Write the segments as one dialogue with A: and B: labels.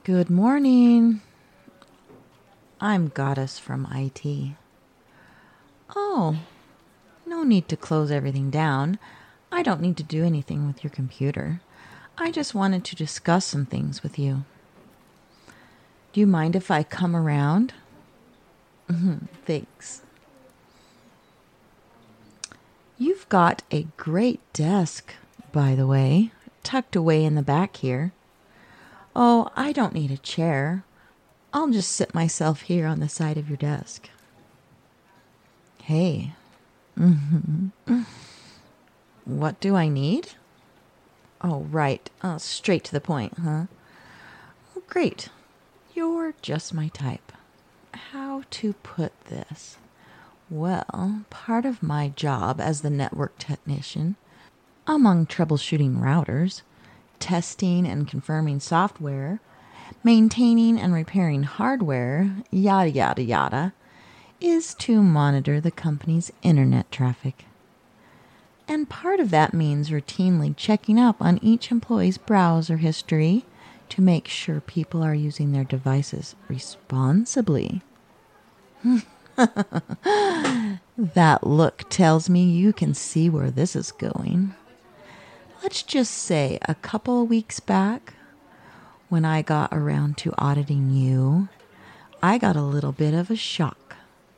A: Good morning. I'm Goddess from IT. Oh, no need to close everything down. I don't need to do anything with your computer. I just wanted to discuss some things with you. Do you mind if I come around? Thanks. You've got a great desk, by the way, tucked away in the back here. Oh, I don't need a chair. I'll just sit myself here on the side of your desk. Hey. What do I need? Oh, right. Straight to the point, huh? Oh, great. You're just my type. How to put this? Well, part of my job as the network technician, among troubleshooting routers, testing and confirming software, maintaining and repairing hardware, yada, yada, yada, is to monitor the company's internet traffic. And part of that means routinely checking up on each employee's browser history to make sure people are using their devices responsibly. That look tells me you can see where this is going. Let's just say a couple of weeks back, when I got around to auditing you, I got a little bit of a shock.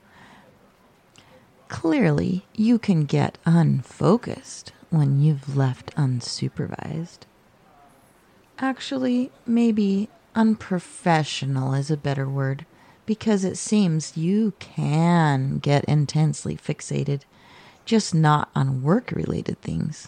A: Clearly, you can get unfocused when you've left unsupervised. Actually, maybe unprofessional is a better word, because it seems you can get intensely fixated, just not on work-related things.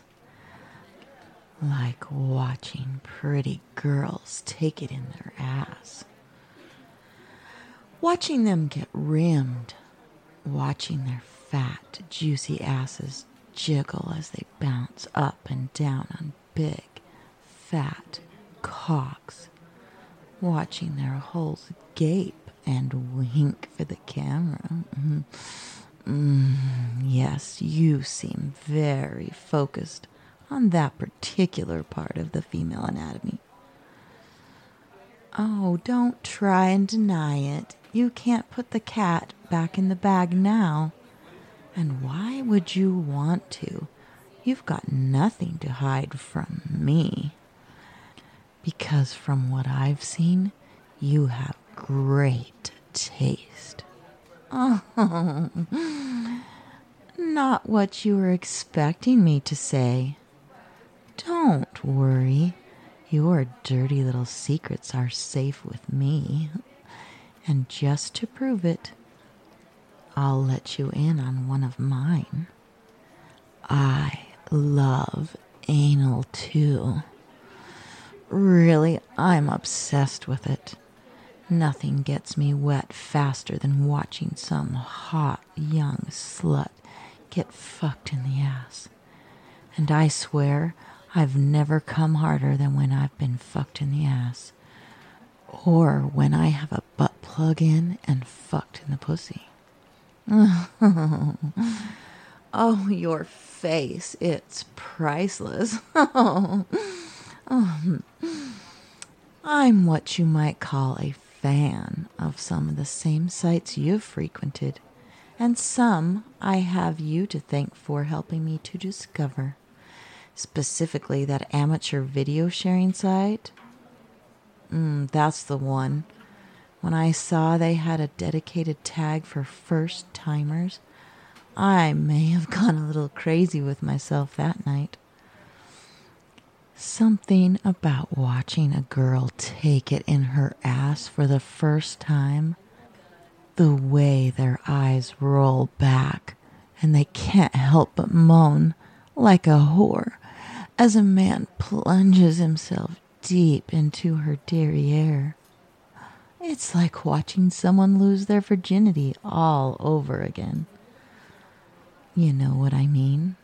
A: Like watching pretty girls take it in their ass. Watching them get rimmed. Watching their fat, juicy asses jiggle as they bounce up and down on big, fat cocks. Watching their holes gape and wink for the camera. Yes, you seem very focused on that particular part of the female anatomy. Oh, don't try and deny it. You can't put the cat back in the bag now. And why would you want to? You've got nothing to hide from me. Because from what I've seen, you have great taste. Oh, not what you were expecting me to say. Don't worry. Your dirty little secrets are safe with me. And just to prove it, I'll let you in on one of mine. I love anal too. Really, I'm obsessed with it. Nothing gets me wet faster than watching some hot young slut get fucked in the ass. And I swear I've never come harder than when I've been fucked in the ass. Or when I have a butt plug in and fucked in the pussy. Oh, your face, it's priceless. I'm what you might call a fan of some of the same sites you've frequented, and some I have you to thank for helping me to discover. Specifically that amateur video sharing site. That's the one. When I saw they had a dedicated tag for first timers, I may have gone a little crazy with myself that night. Something about watching a girl take it in her ass for the first time, the way their eyes roll back and they can't help but moan like a whore as a man plunges himself deep into her derriere. It's like watching someone lose their virginity all over again. You know what I mean?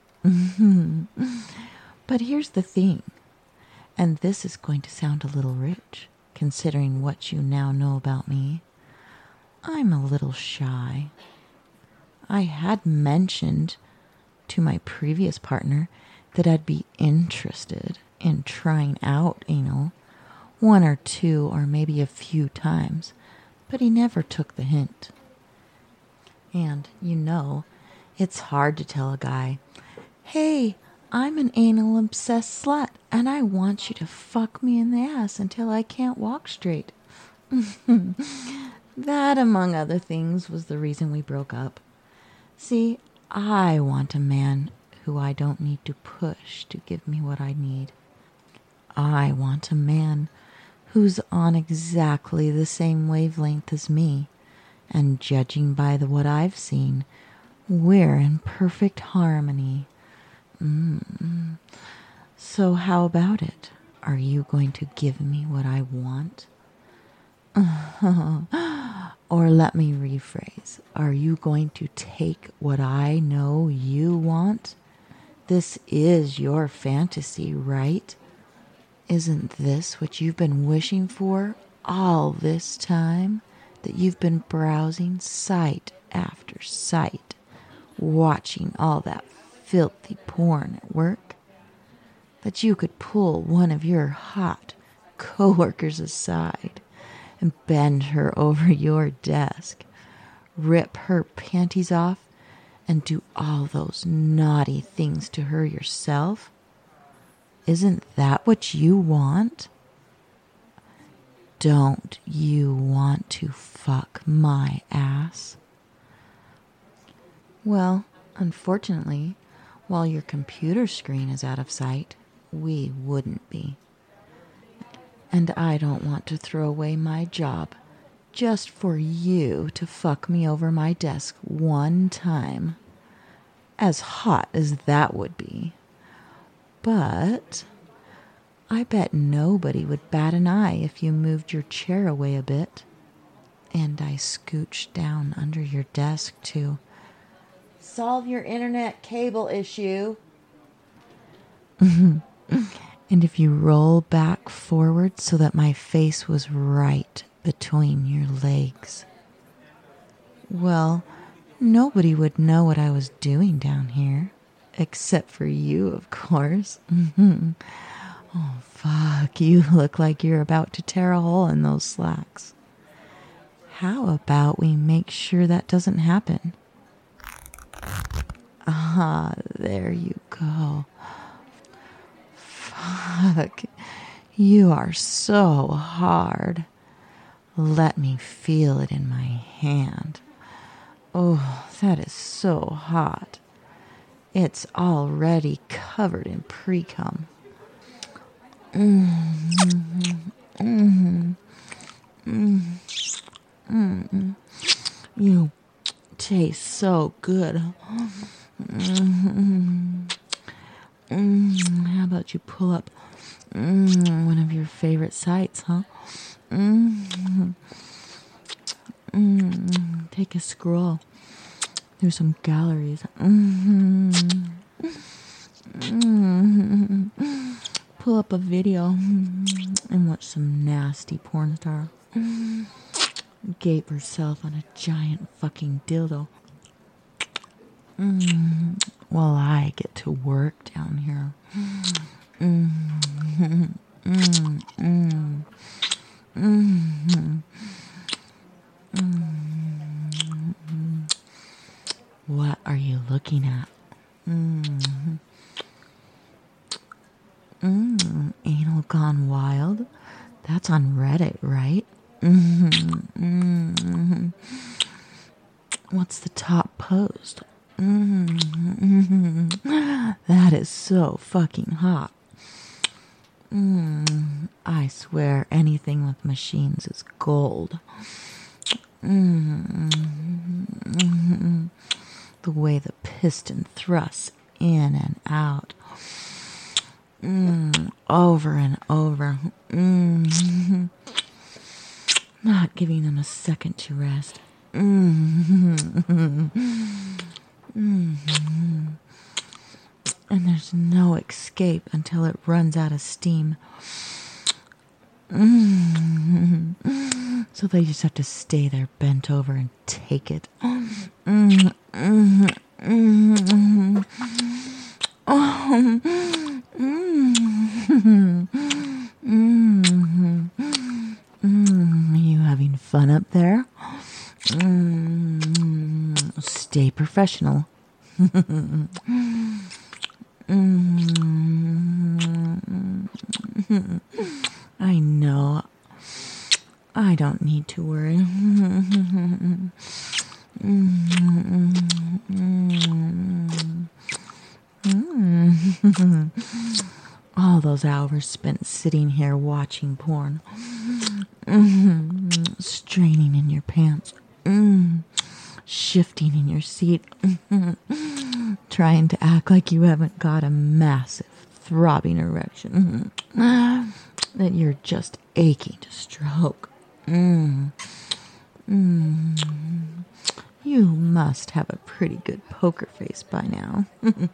A: But here's the thing, and this is going to sound a little rich, considering what you now know about me. I'm a little shy. I had mentioned to my previous partner that I'd be interested in trying out anal one or two or maybe a few times, but he never took the hint. And, it's hard to tell a guy, hey, I'm an anal obsessed slut, and I want you to fuck me in the ass until I can't walk straight. That, among other things, was the reason we broke up. See, I want a man who I don't need to push to give me what I need. I want a man who's on exactly the same wavelength as me, and judging by what I've seen, we're in perfect harmony. So how about it? Are you going to give me what I want? Or let me rephrase. Are you going to take what I know you want? This is your fantasy, right? Isn't this what you've been wishing for all this time? That you've been browsing site after site, watching all that filthy porn at work? That you could pull one of your hot coworkers aside and bend her over your desk, rip her panties off, and do all those naughty things to her yourself? Isn't that what you want? Don't you want to fuck my ass? Well, unfortunately, while your computer screen is out of sight, we wouldn't be. And I don't want to throw away my job just for you to fuck me over my desk one time. As hot as that would be. But I bet nobody would bat an eye if you moved your chair away a bit. And I scooched down under your desk to solve your internet cable issue. And if you roll back forward so that my face was right between your legs, well, nobody would know what I was doing down here. Except for you, of course. Oh, fuck, you look like you're about to tear a hole in those slacks. How about we make sure that doesn't happen? Ah, there you go. Fuck, you are so hard. Let me feel it in my hand. Oh, that is so hot. It's already covered in pre-cum. You taste so good. How about you pull up one of your favorite sites, huh? Take a scroll through some galleries. Pull up a video and watch some nasty porn star gape herself on a giant fucking dildo while I get to work down here. What are you looking at? Anal Gone Wild? That's on Reddit, right? What's the top post? That is so fucking hot. I swear anything with machines is gold. The way the piston thrusts in and out. Over and over. Not giving them a second to rest. And there's no escape until it runs out of steam. So they just have to stay there bent over and take it. professional. I know. I don't need to worry. All those hours spent sitting here watching porn, straining in your pants, shifting in your seat, trying to act like you haven't got a massive throbbing erection that you're just aching to stroke. You must have a pretty good poker face by now.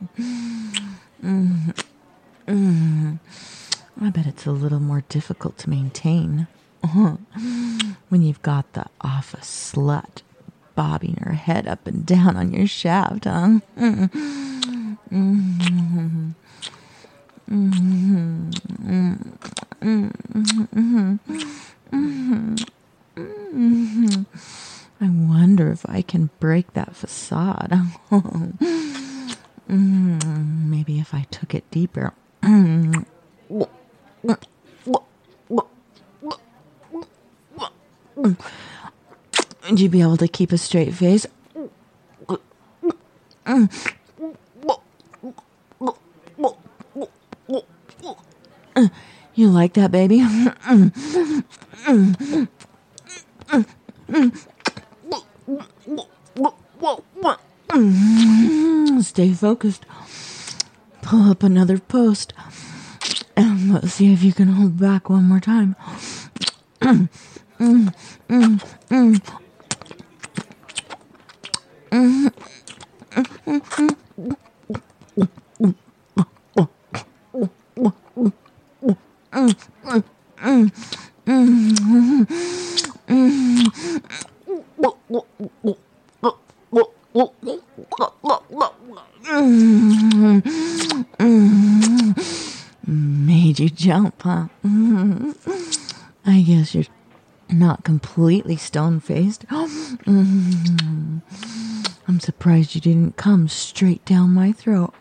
A: I bet it's a little more difficult to maintain when you've got the office slut bobbing her head up and down on your shaft, huh? I wonder if I can break that facade. Maybe if I took it deeper. Would you be able to keep a straight face? You like that, baby? Stay focused. Pull up another post. And let's see if you can hold back one more time. Made you jump, huh? I guess you're not completely stone-faced. I'm surprised you didn't come straight down my throat.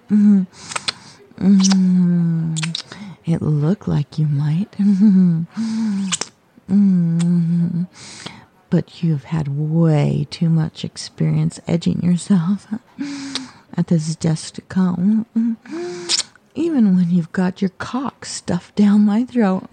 A: It looked like you might. But you've had way too much experience edging yourself at this desk to come. Even when you've got your cock stuffed down my throat.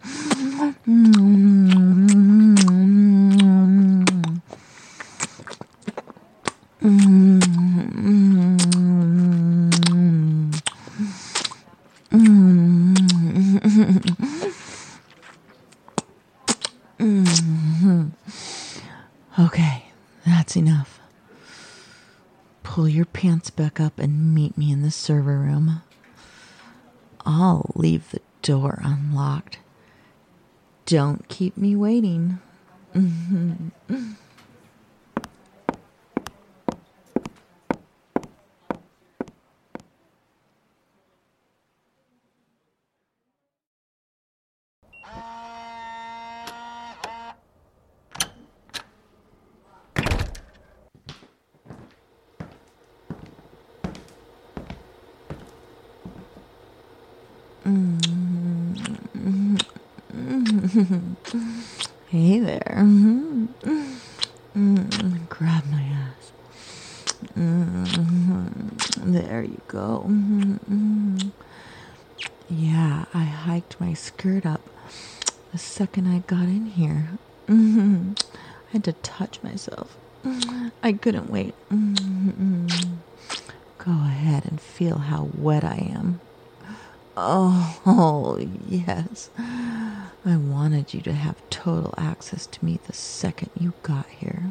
A: Okay, that's enough. Pull your pants back up and meet me in the server room. I'll leave the door unlocked. Don't keep me waiting. Hey there. Grab my ass. There you go. Yeah, I hiked my skirt up the second I got in here. I had to touch myself. I couldn't wait. Go ahead and feel how wet I am. Oh, yes. I wanted you to have total access to me the second you got here.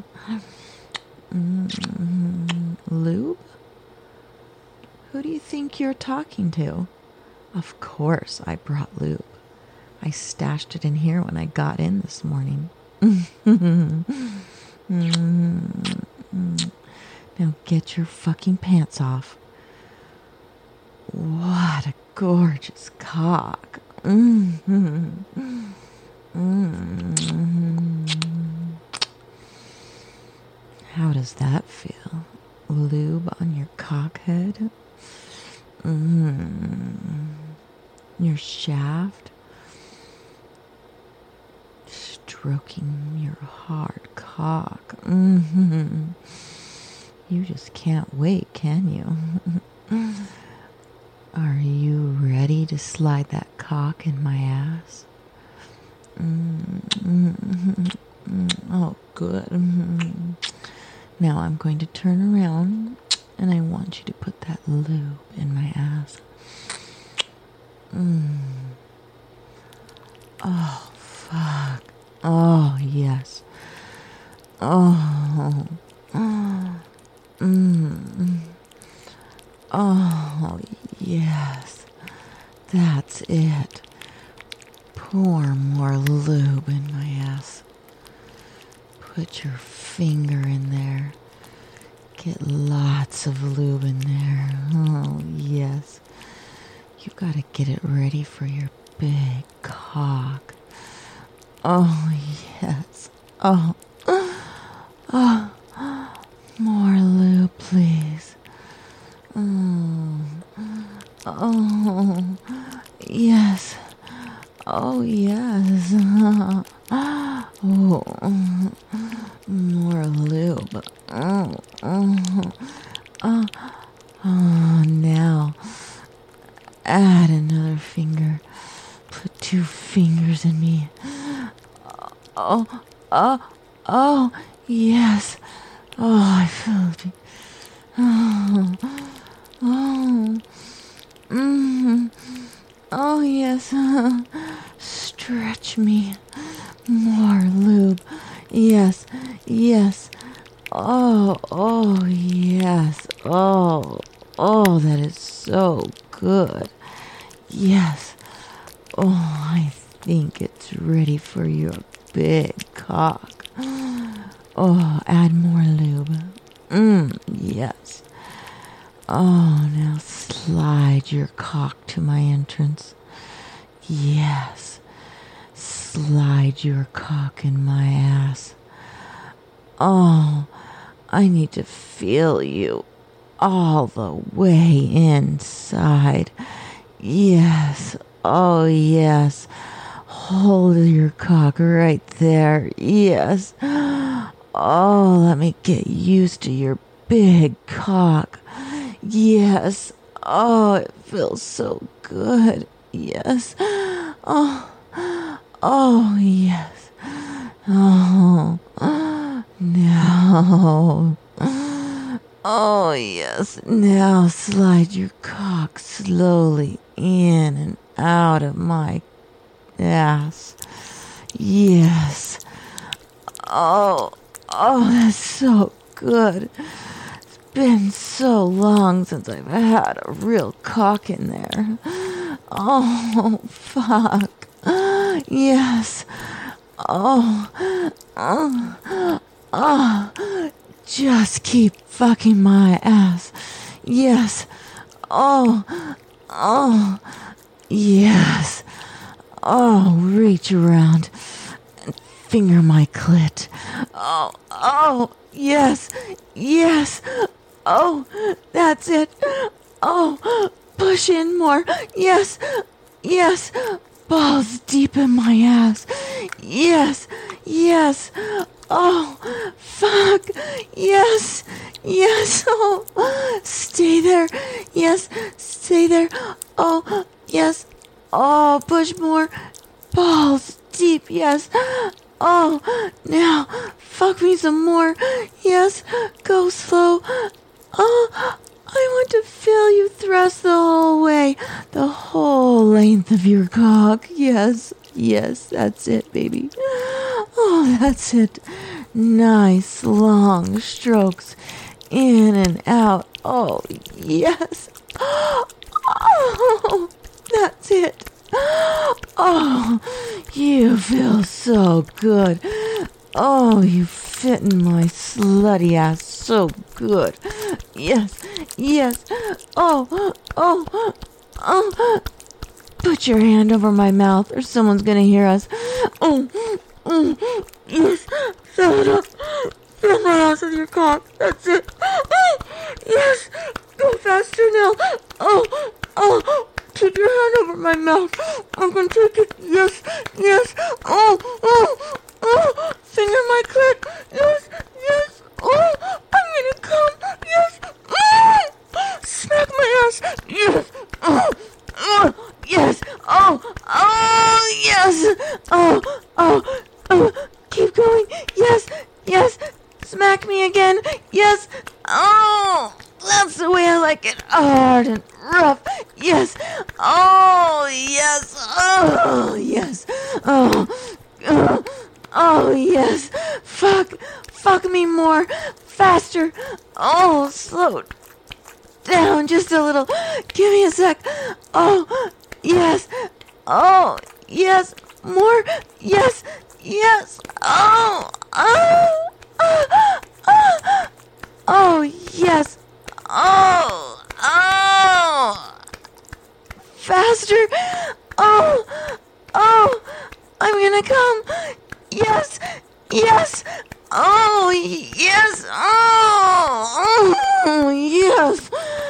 A: Lube? Who do you think you're talking to? Of course I brought lube. I stashed it in here when I got in this morning. Now get your fucking pants off. What a gorgeous cock. How does that feel? lube on your cockhead, your shaft, stroking your hard cock. You just can't wait, can you? Are you ready to slide that cock in my ass? Oh, good. Now I'm going to turn around and I want you to put that lube in my ass. Oh, fuck. Oh, yes. Oh. Oh, yes. That's it. Pour more lube in my ass. Put your finger in there. Get lots of lube in there. Oh, yes. You've got to get it ready for your big cock. Oh, yes. Oh. Oh. More lube, please. Oh, yes. Oh, yes. Oh, more lube. Now, add another finger. Put 2 fingers in me. Oh, yes. Oh, I feel it. Oh, yes. Stretch me. More lube. Yes. Oh, yes. Oh, that is so good. Yes. Oh, I think it's ready for your big cock. Oh, add more lube. Yes. Oh, now slide your cock to my entrance. Yes. Slide your cock in my ass. Oh, I need to feel you all the way inside. Yes. Oh, yes. Hold your cock right there. Yes. Oh, let me get used to your big cock. Yes. Oh, it feels so good. Yes. Oh, yes. Oh, no. Oh, yes. Now slide your cock slowly in and out of my ass. Yes. Oh, that's so good. It's been so long since I've had a real cock in there. Oh, fuck. Yes. Oh. Just keep fucking my ass. Yes. Oh. Yes. Oh, reach around and finger my clit. Oh, yes. Oh, that's it. Oh, push in more. Yes. Balls deep in my ass. Yes. Oh, fuck. Yes. Oh, stay there. Yes, stay there. Oh, yes. Oh, push more. Balls deep. Yes. Oh, now fuck me some more. Yes, go slow. Oh, I want to feel you thrust the whole way, the whole length of your cock. Yes, that's it, baby. Oh, that's it. Nice long strokes in and out. Oh, yes. Oh, that's it. Oh, you feel so good. Oh, you fit in my slutty ass so good. Yes. Oh. Put your hand over my mouth or someone's gonna hear us. Yes. Fill it up. Fill my ass with your cock. That's it. Yes! Go faster now! Oh! Put your hand over my mouth. I'm gonna take it. Yes! Oh! Finger my clit. Yes! Oh! I'm gonna come. Yes! Smack my ass. Yes! Yes! Yes! Keep going. Yes! Smack me again. Yes! Oh! That's the way I like it. Hard and rough. Yes! Oh, yes! Oh, yes! Oh, yes! Fuck me more. Faster. Oh, slow down just a little. Give me a sec. Oh, yes. Oh, yes. More. Yes. Oh, yes. Faster. Oh, I'm gonna come. Yes. Oh, yes. Oh, yes.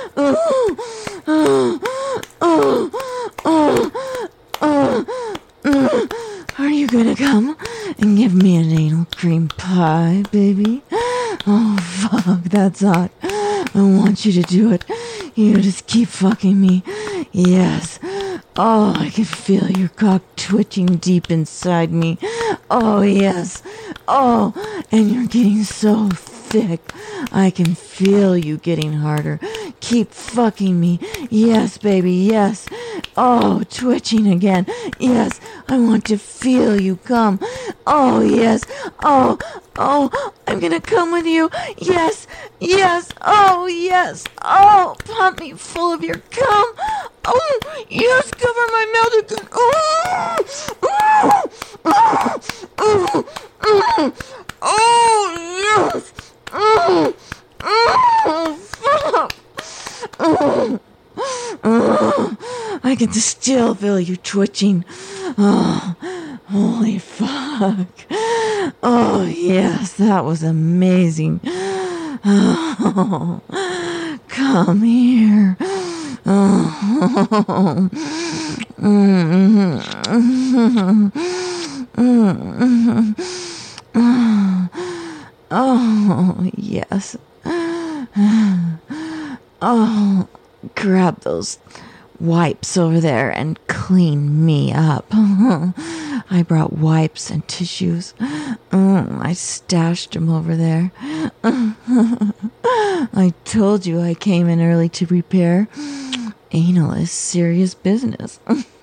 A: Are you gonna come and give me an anal cream pie, baby? Oh, fuck, that's hot. I want you to do it. You just keep fucking me. Yes. Oh, I can feel your cock twitching deep inside me. Oh, yes. Oh, and you're getting so thick. I can feel you getting harder. Keep fucking me. Yes, baby, yes. Oh, twitching again. Yes, I want to feel you come. Oh, yes. Oh, I'm gonna come with you. Yes. Oh, yes. Oh, pump me full of your cum. Oh, yes, cover my mouth again. Oh, yes. Fuck. I can still feel you twitching. Oh, holy fuck. Oh, yes, that was amazing. Oh, come here. Oh, yes. Oh, grab those wipes over there and clean me up. I brought wipes and tissues. I stashed them over there. I told you I came in early to repair. Anal is serious business.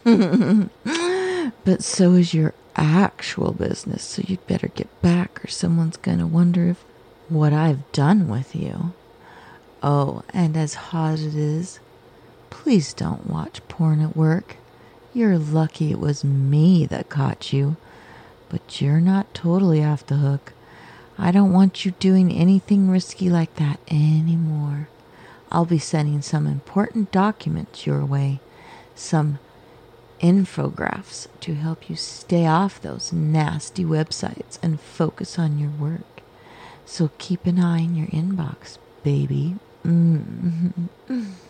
A: But so is your actual business, so you'd better get back or someone's gonna wonder what I've done with you. Oh, and as hot as it is, please don't watch porn at work. You're lucky it was me that caught you. But you're not totally off the hook. I don't want you doing anything risky like that anymore. I'll be sending some important documents your way. Some infographics to help you stay off those nasty websites and focus on your work. So keep an eye on your inbox, baby.